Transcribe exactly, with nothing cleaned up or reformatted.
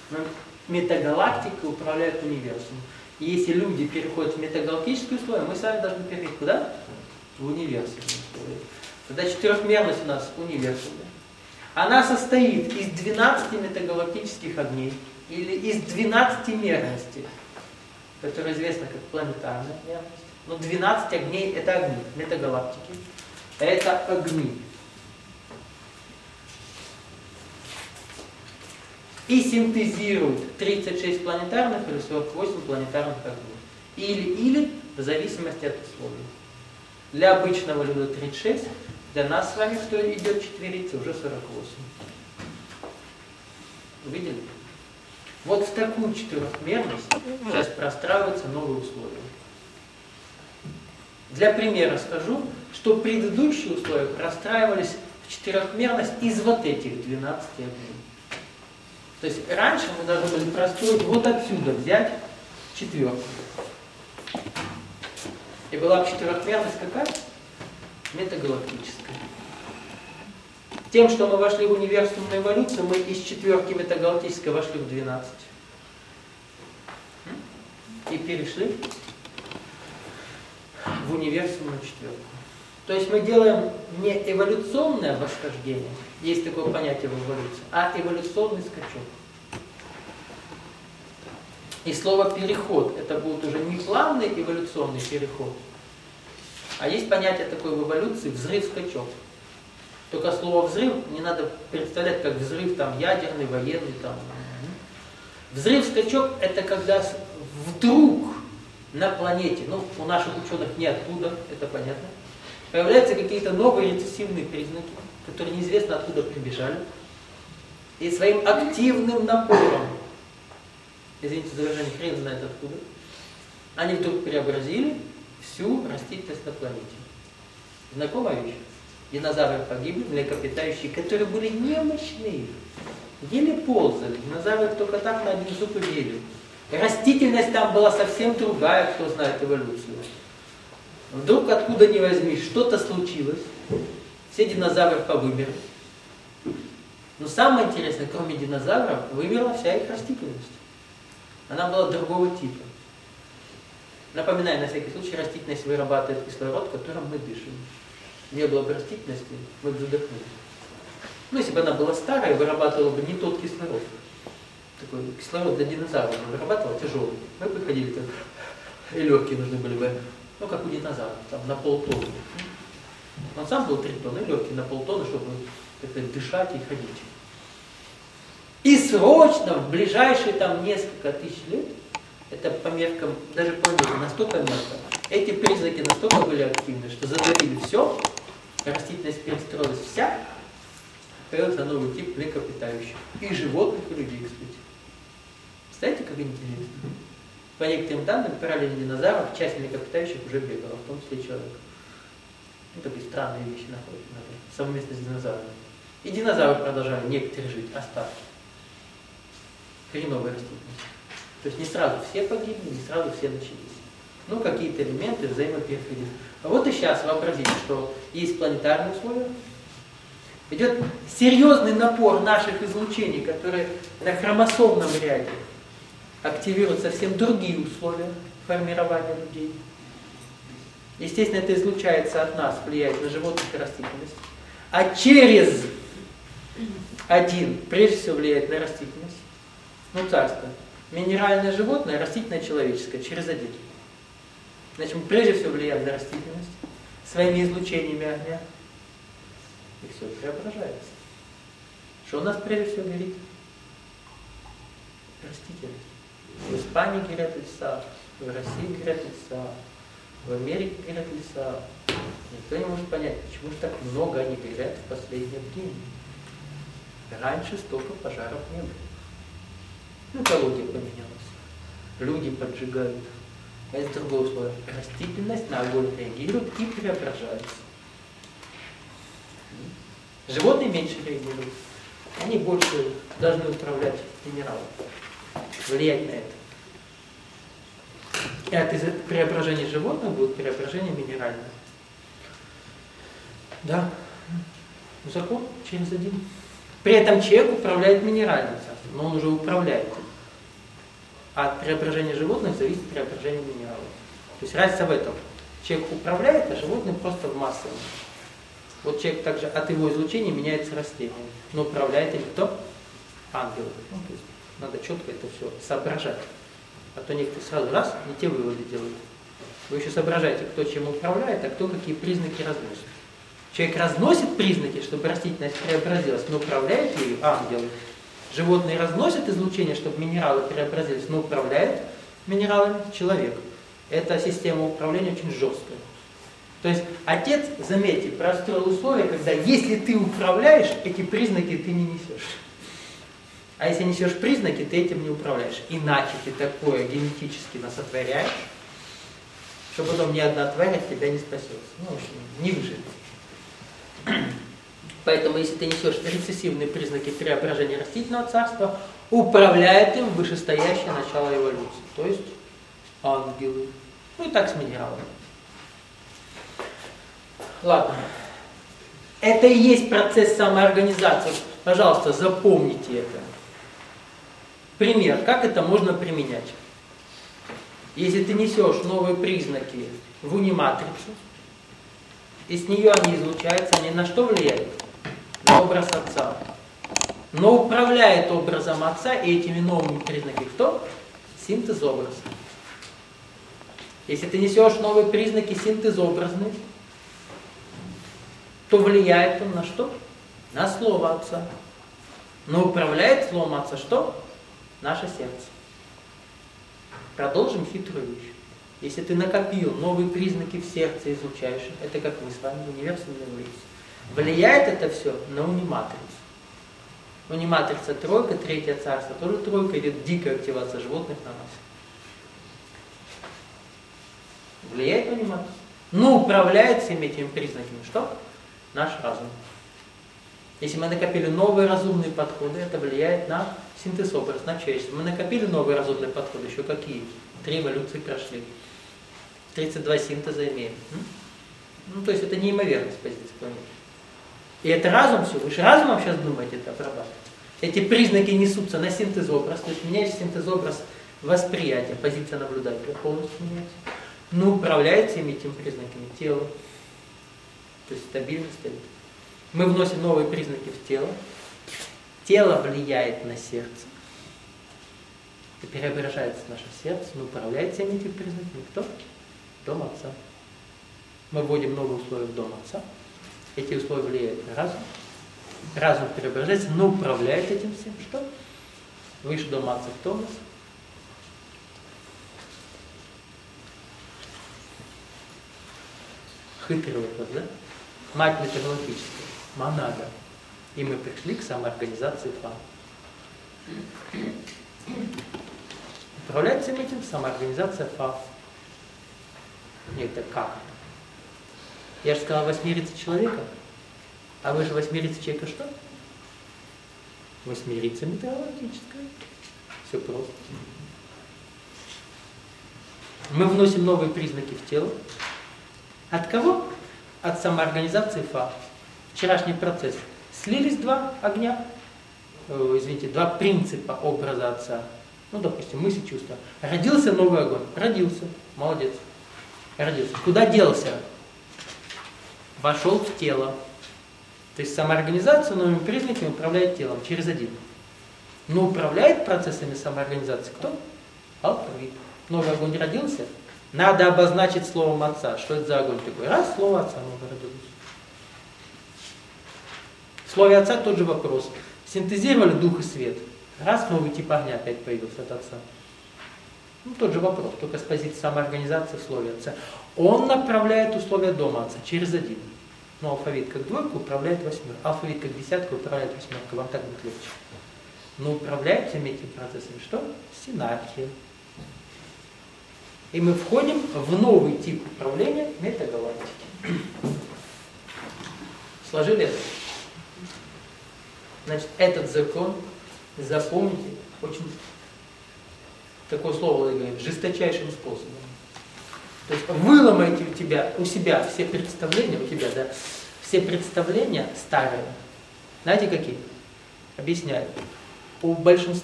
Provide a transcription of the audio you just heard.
Но метагалактика управляет универсумом. И если люди переходят в метагалактические условия, мы с вами должны перейти куда? В универсум. Тогда четырехмерность у нас универсум. Она состоит из двенадцати метагалактических огней или из двенадцати мерностей, которые известны как планетарная мерность. Но двенадцать огней это огни, метагалактики. Это огни. И синтезируют тридцать шесть планетарных или сорок восемь планетарных огней. Или, или, в зависимости от условий. Для обычного люда тридцать шесть, для нас с вами, кто идет четвериться, уже сорок восемь. Увидели? Вот в такую четырехмерность сейчас простраиваются новые условия. Для примера скажу, что предыдущие условия простраивались в четырехмерность из вот этих двенадцати огней. То есть раньше мы должны были простроить вот отсюда, взять четверку. И была бы четырехмерность какая? Метагалактическая. Тем, что мы вошли в универсумную эволюцию, мы из четверки метагалактической вошли в двенадцать. И перешли в универсумную четверку. То есть мы делаем не эволюционное восхождение, есть такое понятие в эволюции, а эволюционный скачок. И слово «переход» это будет уже не плавный эволюционный переход, а есть понятие такое в эволюции «взрыв-скачок». Только слово «взрыв» не надо представлять как взрыв там, ядерный, военный. Там. Взрыв-скачок это когда вдруг на планете, ну у наших ученых не оттуда, это понятно, появляются какие-то новые рецессивные признаки, которые неизвестно откуда прибежали, и своим активным напором, извините за выражение, хрен знает откуда, они вдруг преобразили всю растительность на планете. Знакомая вещь? Динозавры погибли, млекопитающие, которые были немощные, еле ползали, динозавры только так на один зуб и ели. Растительность там была совсем другая, кто знает эволюцию. Вдруг откуда ни возьми, что-то случилось, все динозавры повымерли. Но самое интересное, кроме динозавров, вымерла вся их растительность. Она была другого типа. Напоминаю, на всякий случай, растительность вырабатывает кислород, которым мы дышим. Не было бы растительности, мы бы задохнулись. Ну, если бы она была старая, вырабатывала бы не тот кислород. Такой кислород для динозавров вырабатывал тяжелый. Мы бы ходили так, и легкие нужны были бы. Ну, как у динозавров, там, на полтонны. Он сам был три тонны, легкий на полтонны, чтобы как-то дышать и ходить. И срочно, в ближайшие там несколько тысяч лет, это по меркам, даже по меркам, настолько мелко, эти признаки настолько были активны, что задавили все, растительность перестроилась вся, появился новый тип млекопитающих. И животных, и людей, кстати. Представляете, как интересно? По некоторым данным, параллельно динозавров, часть млекопитающих уже бегала, в том числе человек. Ну, такие странные вещи находят совместно с динозаврами. И динозавры продолжали некоторые жить, остатки. Хреновая растительность. То есть не сразу все погибли, не сразу все начались. Ну, какие-то элементы взаимопереходили. А вот и сейчас вообразите, что есть планетарные условия. Идет серьезный напор наших излучений, которые на хромосомном ряде активируют совсем другие условия формирования людей. Естественно, это излучается от нас, влияет на животных и растительность. А через один, прежде всего, влияет на растительность. Ну, царство. Минеральное животное, растительное человеческое, через один. Значит, мы прежде всего влияем на растительность своими излучениями огня. И все преображается. Что у нас прежде всего горит? Растительность. В Испании горят леса, в России горят леса, в Америке горят леса. Никто не может понять, почему же так много они горят в последнее время. Раньше столько пожаров не было. Ну, экология поменялась. Люди поджигают. Это другое условие. Растительность на огонь реагирует и преображается. Животные меньше реагируют. Они больше должны управлять минералом. Влиять на это. И от преображения животных будет преображение минеральное. Да. Закон через один. При этом человек управляет минеральным царством. царства, но он уже управляет им. А от преображения животных зависит преображение минералов. То есть разница в этом. Человек управляет, а животные просто в массовом. Вот человек также от его излучения меняется растение. Но управляет им кто? Ангелы. Ну, то есть надо четко это все соображать. А то некоторые сразу раз, не те выводы делают. Вы еще соображаете, кто чем управляет, а кто какие признаки разносит. Человек разносит признаки, чтобы растительность преобразилась, но управляет ею ангелы. Животные разносят излучение, чтобы минералы преобразились, но управляет минералами человек. Эта система управления очень жесткая. То есть отец, заметьте, простроил условия, когда если ты управляешь, эти признаки ты не несешь. А если несешь признаки, ты этим не управляешь. Иначе ты такое генетически насотворяешь, что потом ни одна тварь от тебя не спасется. Ну, в общем, не выживет. Поэтому, если ты несешь рецессивные признаки преображения растительного царства, управляет им вышестоящее начало эволюции, то есть ангелы. Ну и так с минералами. Ладно. Это и есть процесс самоорганизации. Пожалуйста, запомните это. Пример, как это можно применять. Если ты несешь новые признаки в униматрицу, и с нее они излучаются, они на что влияют? На образ отца. Но управляет образом отца и этими новыми признаками кто? Синтез образа. Если ты несешь новые признаки синтезообразные, то влияет он на что? На слово отца. Но управляет словом отца что? Наше сердце. Продолжим хитрую вещь. Если ты накопил новые признаки в сердце излучаешь, это как мы с вами, универсальные выяснили. Влияет это все на униматрицу. Униматрица тройка, третье царство, тоже тройка, идет дикая активация животных на нас. Влияет на униматрицу. Но управляет всеми этими признаками что? Наш разум. Если мы накопили новые разумные подходы, это влияет на синтез образа, на человечество. Мы накопили новые разумные подходы, еще какие? Три эволюции прошли. тридцать два синтеза имеем. Ну, то есть это неимоверность позиции планеты. И это разум все. Вы же разумом сейчас думаете это обрабатывать. Эти признаки несутся на синтезобраз, то есть меняется синтезобраз восприятия, позиция наблюдателя полностью меняется. Но управляет всеми этими признаками тело. То есть стабильность стоит. Мы вносим новые признаки в тело. Тело влияет на сердце. И преображается наше сердце, но управляет всеми этими признаками кто? Дом отца. Мы вводим новые условия в дом отца. Эти условия влияют на разум. Разум преображается, но управляет этим всем что? Выше дома отца кто у нас? Хитрый вопрос, да? Мать метагалактическая, монада. И мы пришли к самоорганизации Фа. Управляет всем этим самоорганизация Фа. Нет, это как? Я же сказал восьмерица человека. А вы же восьмерица человека что? Восьмерица метагалактическая. Все просто. Мы вносим новые признаки в тело. От кого? От самоорганизации Фа. Вчерашний процесс. Слились два огня, э, извините, два принципа образа отца. Ну, допустим, мысли, чувства. Родился новый огонь. Родился. Молодец. Родился. Куда делся? Вошел в тело. То есть самоорганизация новыми признаками управляет телом через один. Но управляет процессами самоорганизации кто? Алфавит. Новый огонь родился. Надо обозначить словом отца. Что это за огонь такой? Раз, слово отца новый родился. В слове отца тот же вопрос. Синтезировали дух и свет. Раз, новый тип огня опять появился от отца. Ну, тот же вопрос, только с позиции самоорганизации в слове отца. Он направляет условия дома отца через один. Но алфавит как двойка управляет восьмеркой. Алфавит как десятка управляет восьмеркой. Вам так будет легче. Но управляет всеми этими процессами что? Синархия. И мы входим в новый тип управления метагалактики. Сложили это? Значит, этот закон, запомните, очень такое слово говорит, жесточайшим способом. То есть выломайте у тебя, у себя все представления, у тебя, да, все представления старые. Знаете какие? Объясняю. у большинства